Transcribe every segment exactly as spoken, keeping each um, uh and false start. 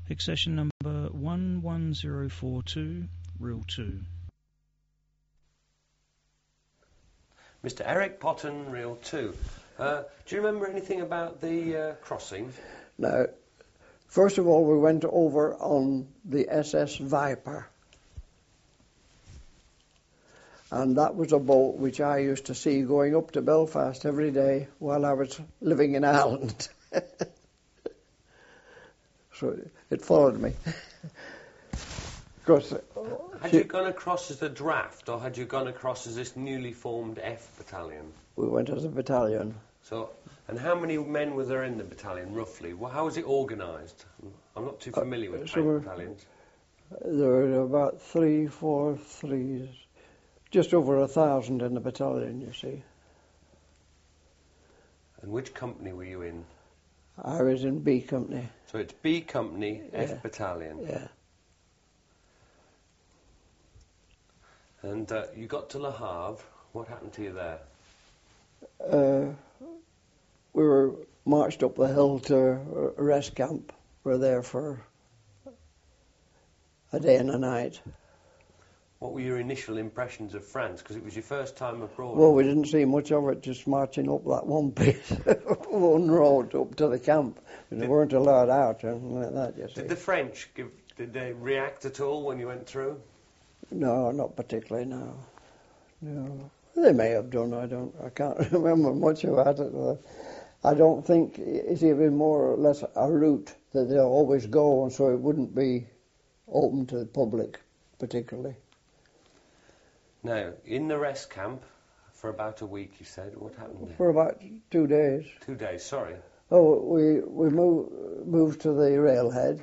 Accession number one one zero four two, reel two. Mister Eric Potton, reel two. Uh, do you remember anything about the uh, crossing? No. First of all, we went over on the S S Viper. And that was a boat which I used to see going up to Belfast every day while I was living in Ireland. So it followed me. Because, uh, had she, you gone across as a draft, or had you gone across as this newly formed F battalion? We went as a battalion. So, and how many men were there in the battalion, roughly? Well, how was it organised? I'm not too familiar with uh, so tank battalions. There were about three, four, threes, just over a thousand in the battalion, you see. And which company were you in? I was in B Company. So it's B Company, Yeah. F Battalion. Yeah. And uh, you got to Le Havre. What happened to you there? Uh, we were marched up the hill to a rest camp. We were there for a day and a night. What were your initial impressions of France? Because it was your first time abroad. Well, we didn't see much of it, just marching up that one piece, one road up to the camp. We Did, weren't allowed out or anything like that, you see. Did the French, give, did they react at all when you went through? No, not particularly, no. No. They may have done, I don't, I can't remember much about it. Uh, I don't think it's even more or less a route that they'll always go, and so it wouldn't be open to the public particularly. Now, in the rest camp for about a week, you said. What happened there? For about two days. Two days, sorry. Oh, we we moved moved to the railhead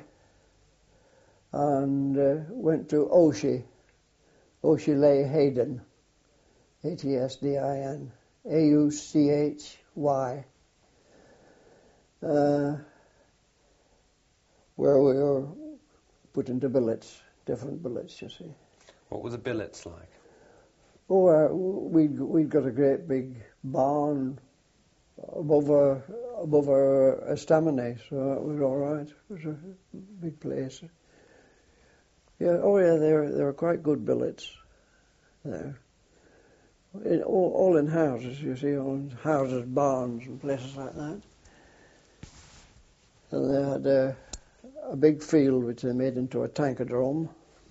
and uh, went to Auchy, Auchy Les Hayden, A T S D I N, A U C H Y, uh, where we were put into billets, different billets, you see. What were the billets like? Oh, uh, we'd, we'd got a great big barn above our, above our estaminet, so it was all right. It was a big place. Yeah, oh yeah, they were, they were quite good billets there. In, all, all in houses, you see, all in houses, barns and places like that. And they had a, a big field which they made into a tankerdrome.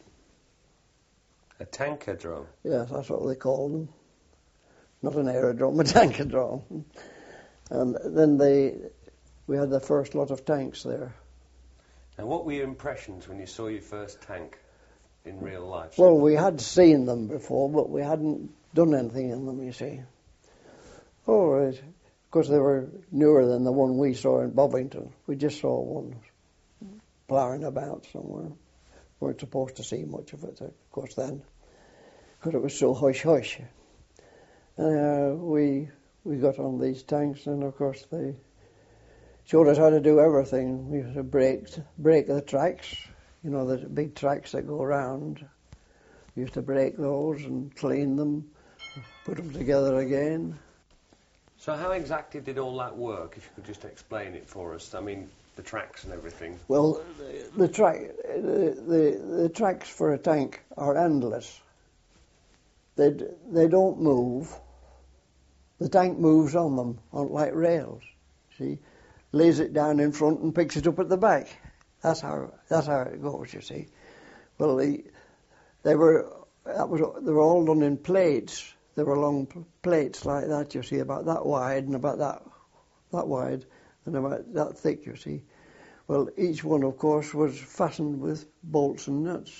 A tankerdrome? Yes, that's what they called them. Not an aerodrome, a tankerdrome. And then they, we had the first lot of tanks there. And what were your impressions when you saw your first tank in real life? Well, we had seen them before, but we hadn't done anything in them, you see. Oh, right. Of course, they were newer than the one we saw in Bovington. We just saw one ploughing about somewhere. Weren't supposed to see much of it, of course, then, because it was so hush-hush. Uh, we we got on these tanks, and of course they showed us how to do everything. We used to break, break the tracks, you know, the big tracks that go around. We used to break those and clean them, put them together again. So how exactly did all that work, if you could just explain it for us? I mean, the tracks and everything. Well, the, the, track, the, the, the tracks for a tank are endless. They, they don't move. The tank moves on them, on like rails. See, lays it down in front and picks it up at the back. That's how that's how it goes. You see. Well, the, they were that was they were all done in plates. They were long plates like that. You see, about that wide and about that that wide and about that thick. You see. Well, each one, of course, was fastened with bolts and nuts.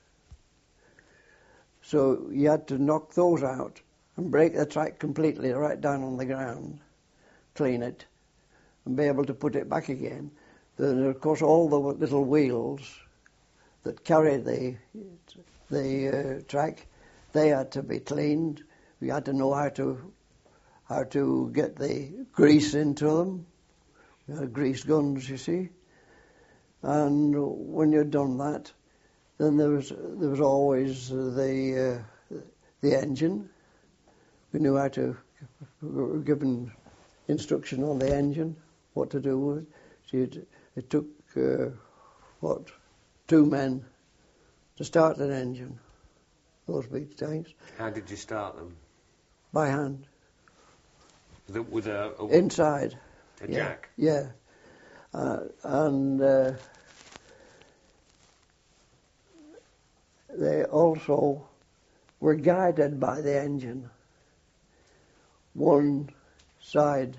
So you had to knock those out and break the track completely right down on the ground, clean it, and be able to put it back again. Then, of course, all the little wheels that carry the the uh, track, they had to be cleaned. We had to know how to how to get the grease into them. We had grease guns, you see. And when you'd done that, then there was there was always the uh, the engine. We knew how to, we were given instruction on the engine, what to do with it. So it, it took uh, what, two men to start an engine, those big tanks. How did you start them? By hand. With a, with a, a Inside. A yeah. jack? Yeah. Uh, and uh, they also were guided by the engine. One side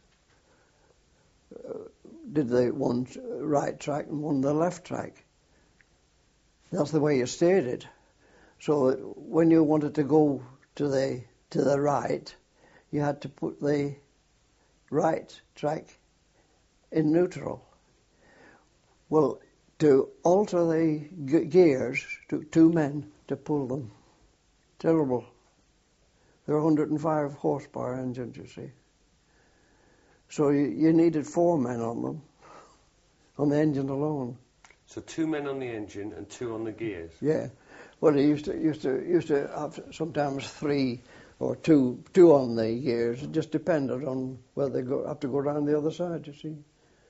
uh, did the one right track and one the left track. That's the way you steered it. So when you wanted to go to the to the right, you had to put the right track in neutral. Well, to alter the g- gears, took two men to pull them. Terrible. They're one hundred five horsepower engines, you see. So you, you needed four men on them, on the engine alone. So two men on the engine and two on the gears? Yeah. Well, they used to used to used to have sometimes three or two two on the gears. It just depended on whether they go, have to go around the other side, you see.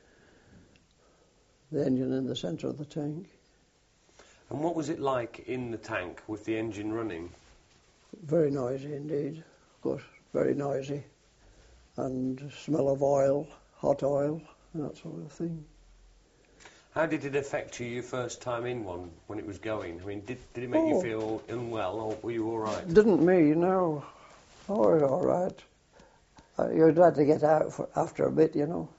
The engine in the centre of the tank. And what was it like in the tank with the engine running? Very noisy indeed, of course, very noisy. And smell of oil, hot oil, that sort of thing. How did it affect you your first time in one when it was going? I mean, did, did it make oh. you feel unwell or were you all right? Didn't me, no. I was all right. Uh, you're glad to get out for, after a bit, you know.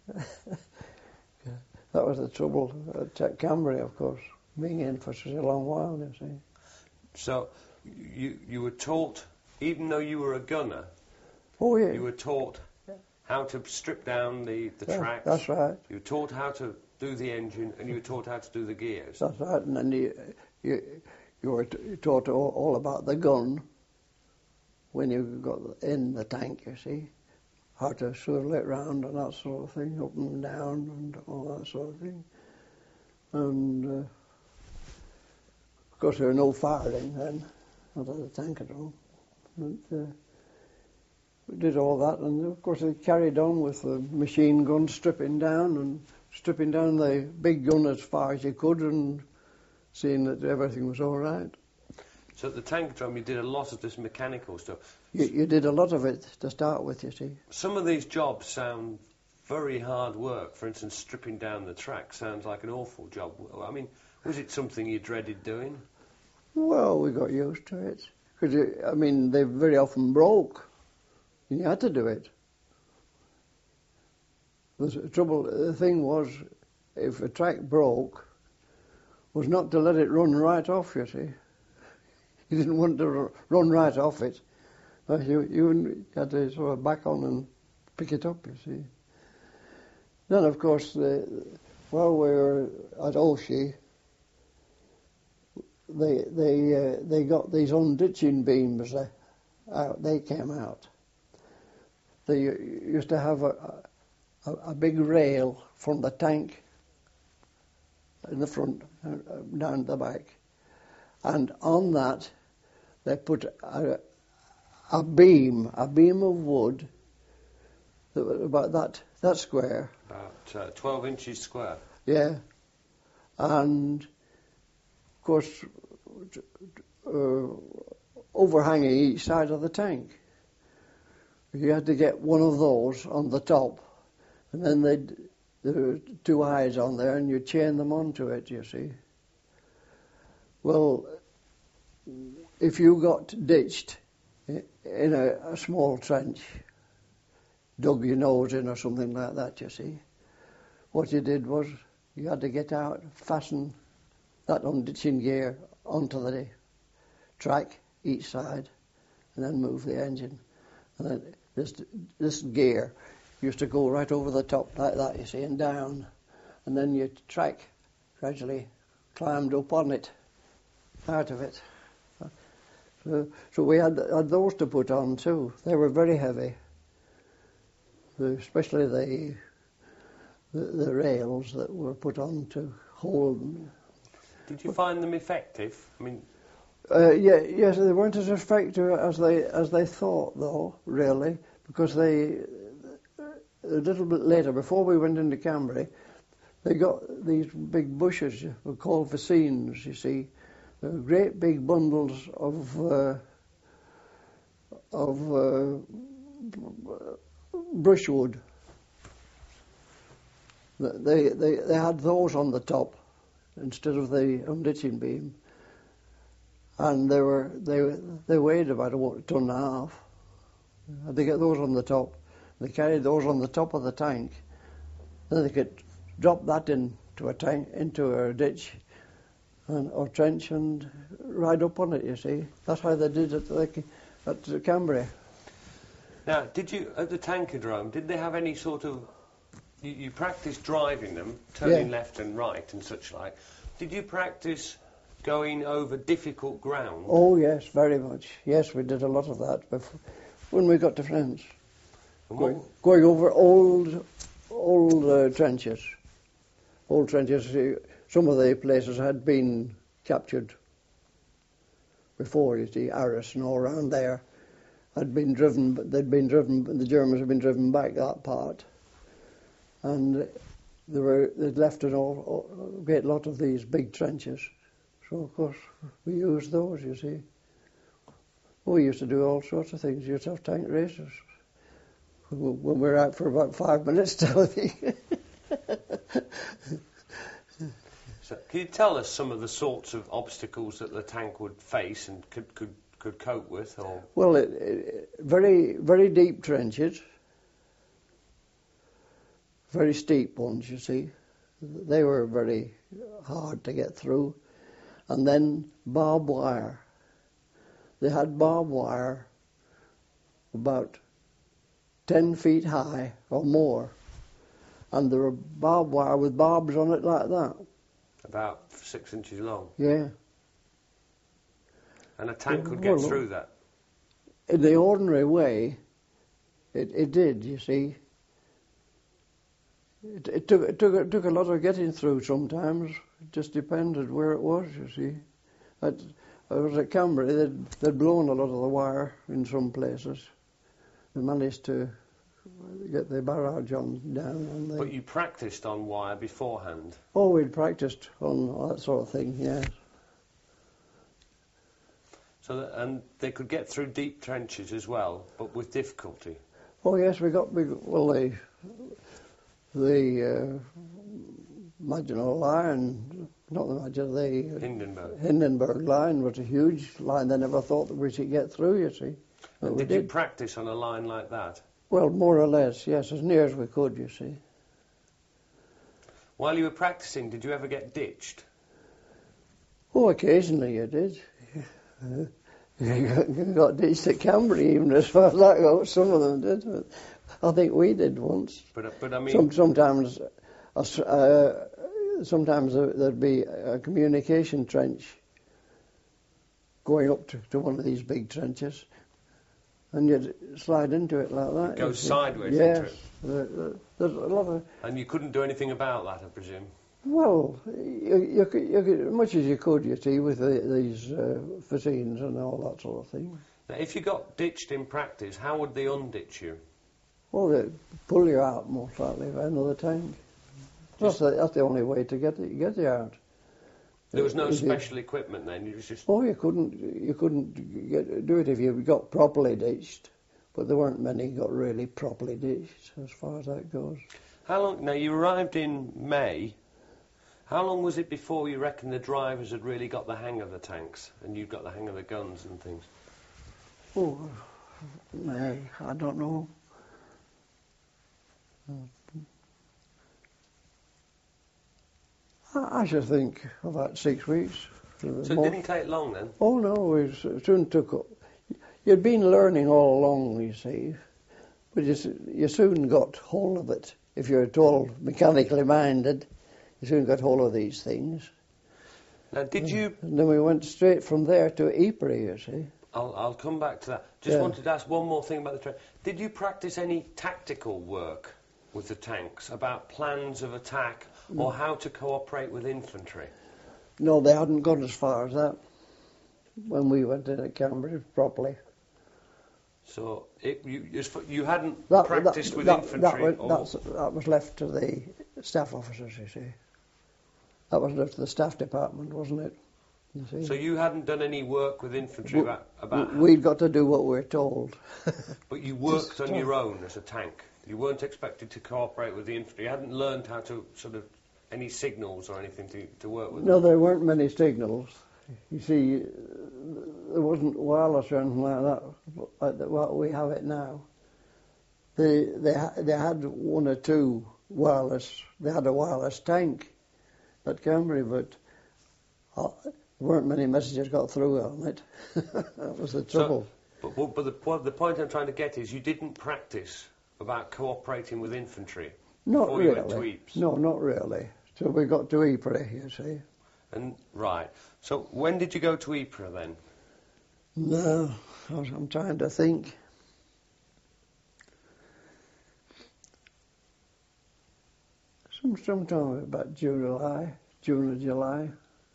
That was the trouble at Cambrai, of course, being in for such a long while, you see. So you you were taught, even though you were a gunner, oh, yeah. you were taught how to strip down the, the yeah, tracks. That's right. You were taught how to do the engine and you were taught how to do the gears. That's right. And then you, you, you were t- taught all, all about the gun when you got in the tank, you see. How to swivel it round and that sort of thing, up and down and all that sort of thing. And, uh, of course, there were no firing then, not at the tank at all. But, uh, we did all that, and of course they carried on with the machine gun, stripping down and stripping down the big gun as far as you could and seeing that everything was all right. So at the tank drum you did a lot of this mechanical stuff. You, you did a lot of it to start with, you see. Some of these jobs sound very hard work. For instance, stripping down the track sounds like an awful job. I mean, was it something you dreaded doing? Well, we got used to it. Because, I mean, they very often broke. And you had to do it. The trouble, the thing was, if a track broke, was not to let it run right off, you see. You didn't want to run right off it. But you, you had to sort of back on and pick it up, you see. Then, of course, the, while we were at Olshy, they they uh, they got these unditching beams uh, out. They came out. They used to have a, a, a big rail from the tank in the front uh, down the back, and on that they put a, a beam, a beam of wood that was about that that square. About uh, twelve inches square. Yeah, and of course uh, overhanging each side of the tank. You had to get one of those on the top, and then they'd, there were two eyes on there, and you chain them onto it, you see. Well, if you got ditched in a, a small trench, dug your nose in or something like that, you see, what you did was you had to get out, fasten that unditching gear onto the track each side, and then move the engine. And then this this gear used to go right over the top like that, you see, and down. And then your track gradually climbed up on it, out of it. So, so we had, had those to put on too. They were very heavy, especially the, the the rails that were put on to hold them. Did you find them effective? I mean, Uh, yeah, yes, they weren't as effective as they as they thought, though, really, because they a little bit later, before we went into Cambrai, they got these big bushes, were called fascines, you see. They're great big bundles of uh, of uh, brushwood. They, they they had those on the top instead of the unditching beam, and they were they they weighed about a ton and a half. And they get those on the top. They carried those on the top of the tank. Then they could drop that into a tank, into a ditch, and, or trench, and ride up on it. You see, that's how they did it like at Cambrai. Now, did you at the Tankerdrome? Did they have any sort of? You, you practiced driving them, turning Yeah. left and right and such like. Did you practice going over difficult ground? Oh yes, very much. Yes, we did a lot of that before, when we got to France. And Going, what- going over old, old uh, trenches. Old trenches. See, some of the places had been captured before. You see, Arras and all around there had been driven, but they'd been driven. The Germans had been driven back that part, and they were they'd left an all, a great lot of these big trenches. So of course we used those. You see, we used to do all sorts of things. We used to have tank races when we were out for about five minutes till the So, can you tell us some of the sorts of obstacles that the tank would face and could could, could cope with? Or Well, it, it, very very deep trenches, very steep ones. You see, they were very hard to get through, and then barbed wire. They had barbed wire about ten feet high or more, and there were barbed wire with barbs on it like that. about six inches long, Yeah. and a tank could Well, get through that. In the ordinary way, it, it did, you see. It, it, took, it, took, it took a lot of getting through sometimes. It just depended where it was, you see. At, I was at Cambrai, they'd, they'd blown a lot of the wire in some places. They managed to get the barrage on down. And they, But you practiced on wire beforehand. oh, we'd practiced on that sort of thing, yes. So that, and they could get through deep trenches as well, but with difficulty. Oh, yes, we got, we, well, the, the uh, Maginot Line, not the Maginot, the uh, Hindenburg. Hindenburg Line was a huge line. They never thought that we should get through, you see. But And we did you did. practice on a line like that? Well, more or less, yes, as near as we could, you see. While you were practicing, did you ever get ditched? Oh, occasionally you did. You got ditched at Cambrai, even as far as that goes. Some of them did. But I think we did once. But but I mean, Some, sometimes, uh, sometimes there'd be a communication trench going up to, to one of these big trenches, and you'd slide into it like that. It goes you see. sideways yes. into it. There, there, there's a lot of. and you couldn't do anything about that, I presume. Well, you, you, could, you could, as much as you could, you see, with the, these uh, fascines and all that sort of thing. Now, if you got ditched in practice, how would they unditch you? Well, they'd pull you out most likely by another tank. That's the, that's the only way to get it, get you out. There was no If you- special equipment then. You was just Oh, you couldn't you couldn't get, do it if you got properly ditched, but there weren't many got really properly ditched as far as that goes. how long? Now you arrived in May. How long was it before you reckon the drivers had really got the hang of the tanks and you got the hang of the guns and things? Oh, I, I don't know. I, I should think about six weeks. So it Most- didn't take long then. Oh no, we s- soon took up. You'd been learning all along, you see, but you, s- you soon got hold of it. If you're at all mechanically minded, you soon got hold of these things. Now, did you? And then we went straight from there to Ypres, you see. I'll, I'll come back to that. Just Yeah. wanted to ask one more thing about the train. Did you practice any tactical work with the tanks about plans of attack or how to cooperate with infantry? No, they hadn't gone as far as that when we went in at Cambridge properly. So it, you, as f- you hadn't That, practiced that, with that, infantry. that, was, or, that's, that was left to the staff officers, you see. That was left to the staff department, wasn't it? You see. So you hadn't done any work with infantry W- about... about We'd got to do what we're told. But you worked Just on stop. your own as a tank. You weren't expected to cooperate with the infantry. You hadn't learned how to sort of any signals or anything to, to work with. No, there weren't many signals. You see, there wasn't wireless or anything like that, like what we have it now. They they ha- they had one or two wireless. They had a wireless tank at Cambrai, but uh, weren't many messages got through on it. That was the trouble. So, but, but the, what the point I'm trying to get is you didn't practice about cooperating with infantry Not before really. you went to Ypres. No, not really. So we got to Ypres, you see. And right. So when did you go to Ypres then? No, I was- I'm trying to think. Some sometime about July, June or July.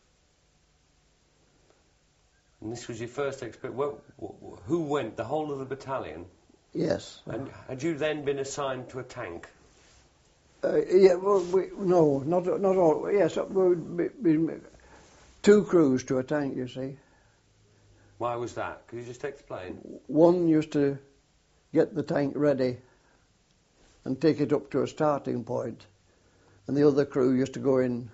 And this was your first experience. Well, wh- who went? The whole of the battalion. Yes. And had you then been assigned to a tank? Uh, yeah. Well, we, no, not not all. Yes, we, we, we, two crews to a tank. You see, Why was that? Could you just explain? one used to get the tank ready and take it up to a starting point, and the other crew used to go in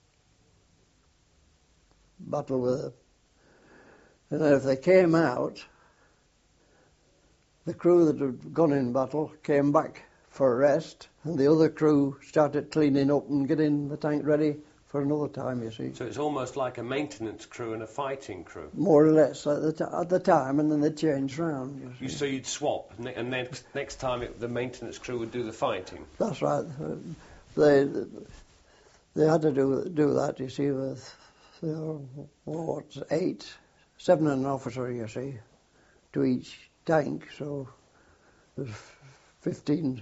battle with it. And then if they came out, the crew that had gone in battle came back for a rest, and the other crew started cleaning up and getting the tank ready for another time, you see. So it's almost like a maintenance crew and a fighting crew. More or less at the, t- at the time, and then they changed round, you see. You, so you'd swap, and, and then next time it, the maintenance crew would do the fighting. That's right. Uh, They they had to do do that, you see, with you know, what, eight, seven and an officer, you see, to each tank, so there's fifteen.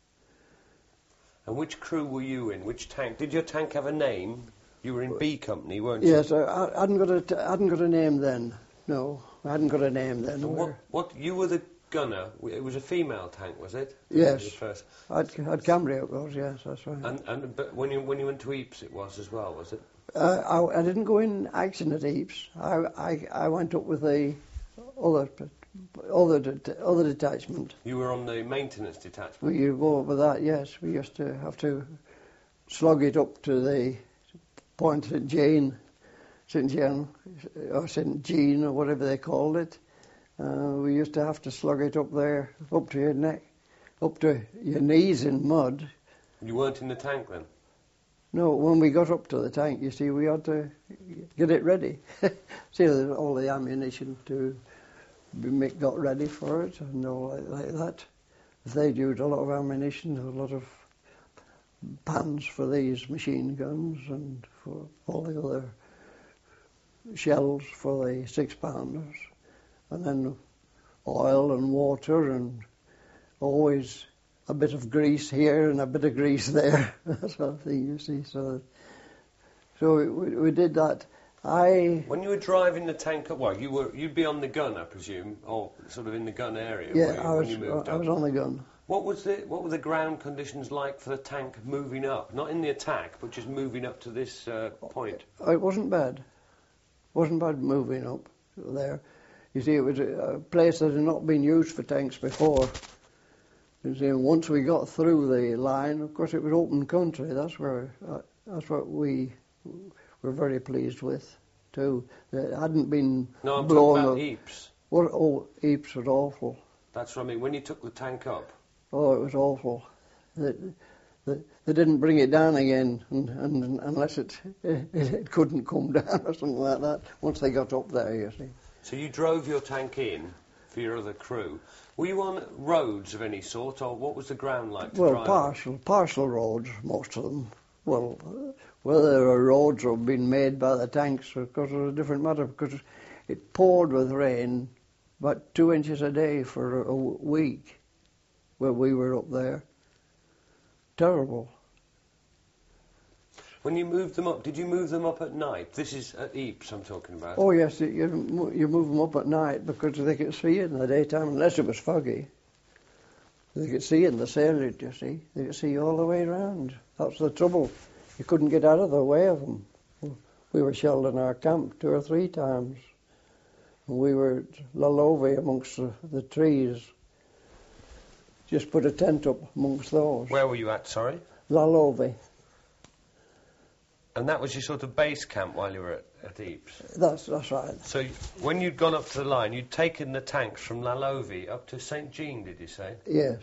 And which crew were you in? Which tank? Did your tank have a name? You were in B Company, weren't you? Yes, I, I hadn't got a t- I hadn't got a name then. No, I hadn't got a name then. So what, what? You were the gunner. It was a female tank, was it? Yes. Your first. At, at Cambrai it was, yes, that's right. And and but when you when you went to Ypres, it was as well, was it? Uh, I, I didn't go in action at Ypres. I, I, I went up with the other other det- other detachment. You were on the maintenance detachment. We used to go up with that, yes. We used to have to slug it up to the point Saint Jean, Saint Jean, or Saint Jean, or whatever they called it. Uh, we used to have to slug it up there, up to your neck, up to your knees in mud. You weren't in the tank then? No, when we got up to the tank, you see, we had to get it ready. See, all the ammunition to be make, got ready for it and all like, like that. They'd used a lot of ammunition, a lot of pans for these machine guns and for all the other shells for the six pounders. And then oil and water and always a bit of grease here and a bit of grease there, that sort of thing, you see. So, so we, we did that. I When you were driving the tank up, well, you were you'd be on the gun, I presume, or sort of in the gun area. yeah, were you, I when was you moved I up? was on the gun. What was the what were the ground conditions like for the tank moving up? Not in the attack, but just moving up to this uh, point. It wasn't bad. wasn't bad moving up there. You see, it was a place that had not been used for tanks before. You see, and once we got through the line, of course, it was open country. That's where uh, that's what we were very pleased with, too. It hadn't been No, I'm blown talking up. about Ypres. What, oh, Ypres was awful. That's what I mean. When you took the tank up, Oh, it was awful. They, they, they didn't bring it down again and, and, unless it, it it couldn't come down or something like that. Once they got up there, you see. so you drove your tank in for your other crew. Were you on roads of any sort, or what was the ground like to Well, drive on? partial, partial roads, most of them. Well, uh, whether there were roads or been made by the tanks, of course, it was a different matter because it poured with rain about two inches a day for a, a week where we were up there. Terrible. When you moved them up, did you move them up at night? This is at Ypres I'm talking about. Oh, yes, you, you you move them up at night because they could see it in the daytime unless it was foggy. They could see in the sailage, you see. They could see all the way around. That's the trouble. You couldn't get out of the way of them. We were shelled in our camp two or three times. We were at Lalove amongst the, the trees. Just put a tent up amongst those. Where were you at, sorry? Lalove. And that was your sort of base camp while you were at, at Ypres? That's, that's right. So when you'd gone up to the line, you'd taken the tanks from Lalove up to Saint Jean, did you say? Yes.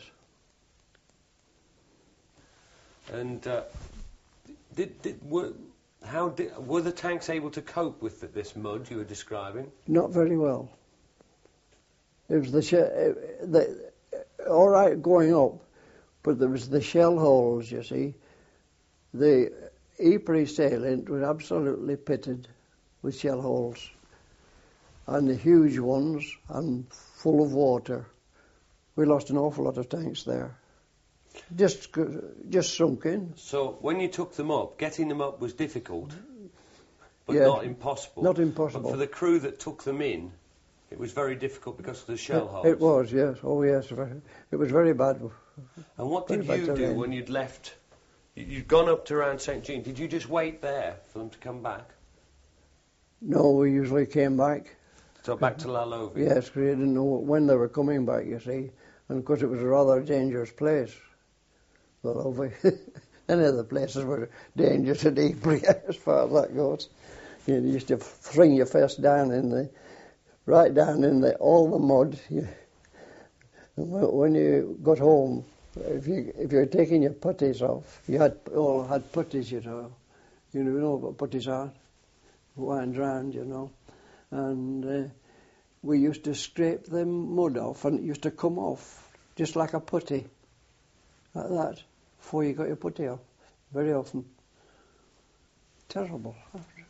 And uh, did, did, were, how did, were the tanks able to cope with the, this mud you were describing? Not very well. It was the, she- the all right going up, but there was the shell holes, you see. The Ypres salient was absolutely pitted with shell holes, and the huge ones and full of water. We lost an awful lot of tanks there. Just, just sunk in. So when you took them up, getting them up was difficult, but Yeah, not impossible. not impossible. But for the crew that took them in, it was very difficult because of the shell It, holes. it was, yes. Oh, yes. very- It was very bad. And what did very you bad do terrain. when you'd left? You- You'd gone up to around Saint Jean. Did you just wait there for them to come back? No, we usually came back. So back to Lalove? Yes, 'cause we didn't know when they were coming back, you see. And of course it was a rather dangerous place. Well, over any of the places were dangerous at Ypres as far as that goes. You used to fling your fist down in the, right down in the, all the mud. You, and when you got home, if you if you were taking your puttees off, you had all had puttees, you know. You know what puttees are? Winds round, you know. And uh, we used to scrape the mud off, and it used to come off just like a putty, like that, before you got your putty off. Very often. Terrible.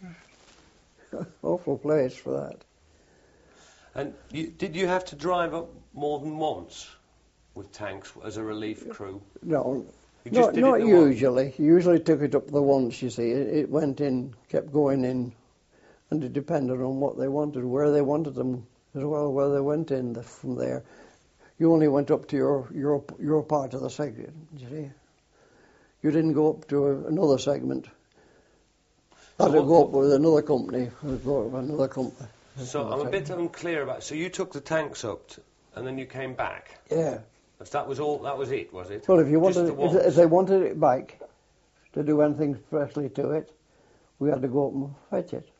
Awful place for that. And you, did you have to drive up more than once with tanks as a relief crew? No, You just not, did not it the once? usually. You usually took it up the once, you see. It, it went in, kept going in, and it depended on what they wanted, where they wanted them as well, where they went in the, from there. You only went up to your, your, your part of the segment, you see. You didn't go up to a, another segment. So Had to what- go up with another company, or go up with another company. So Another I'm a bit segment. unclear about. So you took the tanks up, t- and then you came back. Yeah. That was all. That was it, was it? Well, if you Just wanted, the if, once. if they wanted it back to do anything specially to it, we had to go up and fetch it.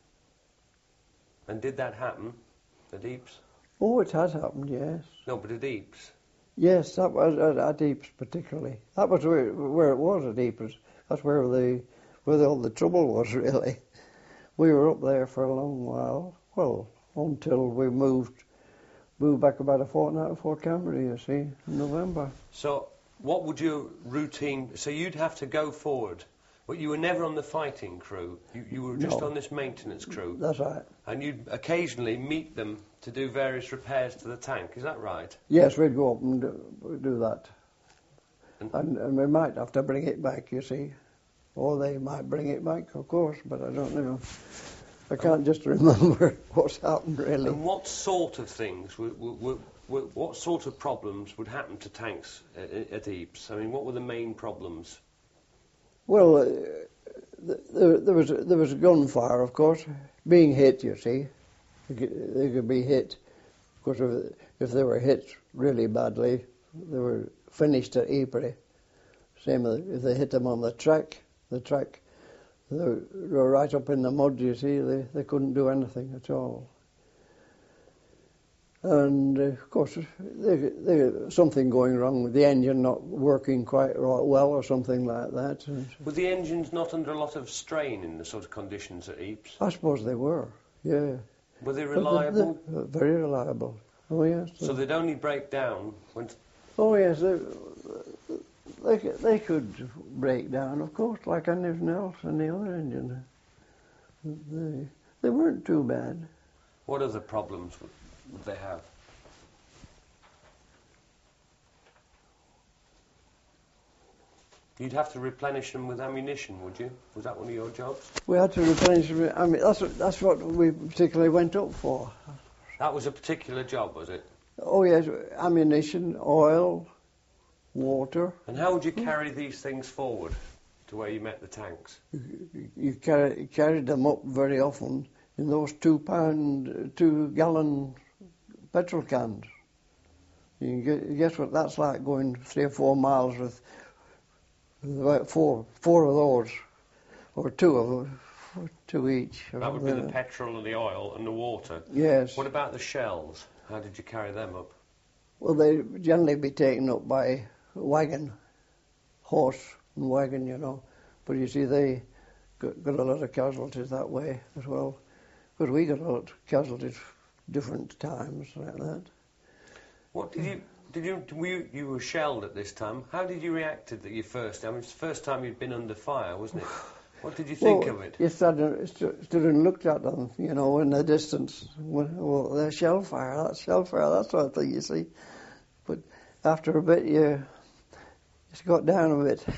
And did that happen at Ypres? Oh, it has happened, yes. No, but at Ypres. Yes, that was at, at Ypres particularly. That was where, where it was at Ypres. That's where the where the, all the trouble was, really. We were up there for a long while. Well, until we moved moved back about a fortnight before Canberra, you see, in November. So what would your routine? So you'd have to go forward, but you were never on the fighting crew. You, you were just No. on this maintenance crew, That's right. and you'd occasionally meet them to do various repairs to the tank. Is that right? Yes, we'd go up and do, do that. And- And, and we might have to bring it back, you see. Or they might bring it back, of course, but I don't know. I can't just remember what's happened, really. And what sort of things, would, would, would, would, what sort of problems would happen to tanks at, at Ypres? I mean, what were the main problems? Well, uh, th- there, there was there was gunfire, of course, being hit. You see, they could, they could be hit. Of course, if, if they were hit really badly, they were finished at Ypres. Same as if they hit them on the track, the track, they were right up in the mud. You see, they they couldn't do anything at all. And uh, of course, they, they, something going wrong with the engine not working quite right well, or something like that. And Were the engines not under a lot of strain in the sort of conditions at Ypres? I suppose they were, yeah. Were they But the- reliable? the- very reliable. Oh yes. So they'd only break down when... oh yes. They, they could- they could break down, of course, like anything else in the other engine. They they weren't too bad. What other problems would, would they have? You'd have to replenish them with ammunition, would you? Was that one of your jobs? We had to replenish. I mean, that's what- that's what we particularly went up for. That was a particular job, was it? Oh yes, ammunition, oil, water. And how would you carry these things forward to where you met the tanks? You carry, carried them up very often in those two pound, two gallon petrol cans. You can guess what that's like, going three or four miles with, with about four, four of those, or two of them, two each. That would be the petrol and the oil and the water. Yes. What about the shells? How did you carry them up? Well, they generally be taken up by wagon, horse and wagon, you know. But you see, they got, got a lot of casualties that way as well. Because we got a lot of casualties different times like that. What did you did you were you, you were shelled at this time? How did you react to the, your first? I mean, it's the first time you'd been under fire, wasn't it? What did you think well, of it? You stood and, stood and looked at them, you know, in the distance. Well, they're shell fire. That's shell fire. That sort of thing, you see. But after a bit, you just got down a bit.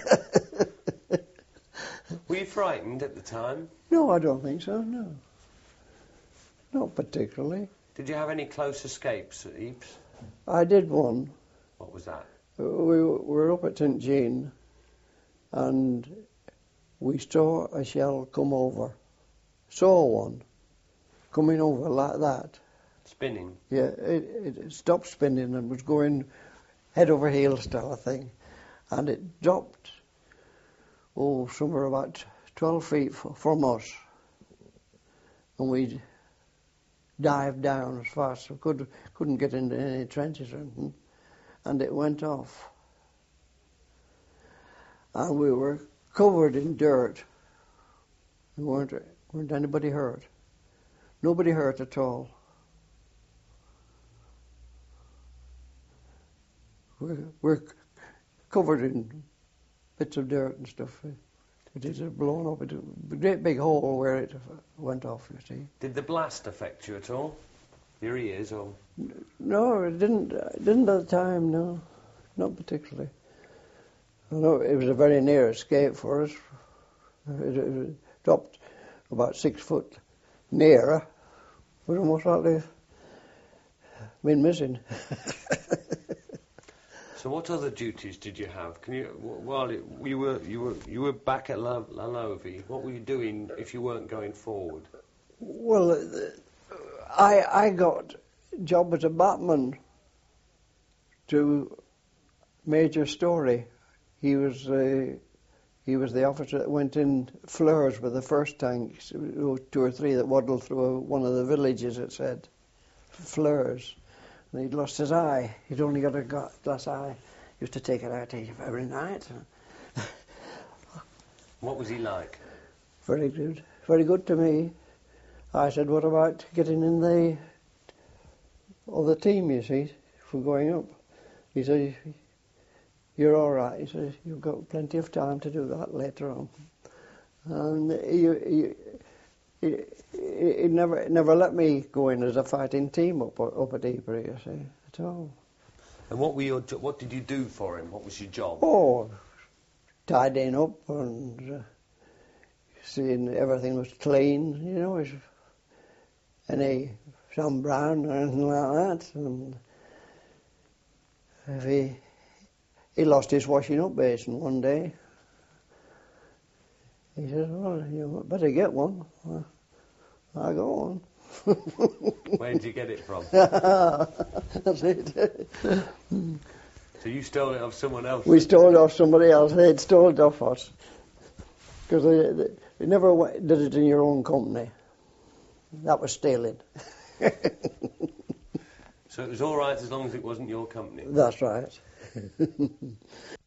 Were you frightened at the time? No, I don't think so. No, not particularly. Did you have any close escapes at Ypres? I did one. What was that? We were up at Saint Jean, and we saw a shell come over. Saw one coming over like that. Spinning? Yeah, it, it stopped spinning and was going head over heels style of thing. And it dropped, oh, somewhere about twelve feet f- from us. And we dived down as fast as we could, couldn't get into any trenches or anything. And it went off. And we were covered in dirt. We weren't, weren't anybody hurt. Nobody hurt at all. We're, we're covered in bits of dirt and stuff. It is blown up. It's a great big hole where it went off, you see. Did the blast affect you at all? Your ears or? No, it didn't. It didn't at the time. No, not particularly. No, it was a very near escape for us. It, it dropped about six foot nearer. We'd almost likely been missing. So, what other duties did you have? Can you, while it, you were you were you were back at La, La Lovie, what were you doing if you weren't going forward? Well, I I got a job as a batman to Major Story. He was uh, he was the officer that went in Fleurs with the first tanks, two or three that waddled through one of the villages. It said Fleurs. And he'd lost his eye. He'd only got a glass eye. Used to take it out every night. What was he like? Very good. Very good to me. I said, what about getting in the other team, you see, for going up? He said, you're all right. He said, you've got plenty of time to do that later on. And he, he, he, he never never let me go in as a fighting team up up at Ypres, you see, at all. And what were your jo- what did you do for him? What was your job? Oh, tidying up and uh, seeing everything was clean, you know, was any some brown or anything like that. And if he he lost his washing up basin one day. He said, well, you better get one. Well, I got one. Where did you get it from? That's it. So you stole it off someone else? We stole it off somebody else. They'd stole it off us. Because they, they, they never went, did it in your own company. That was stealing. So it was all right as long as it wasn't your company? That's right.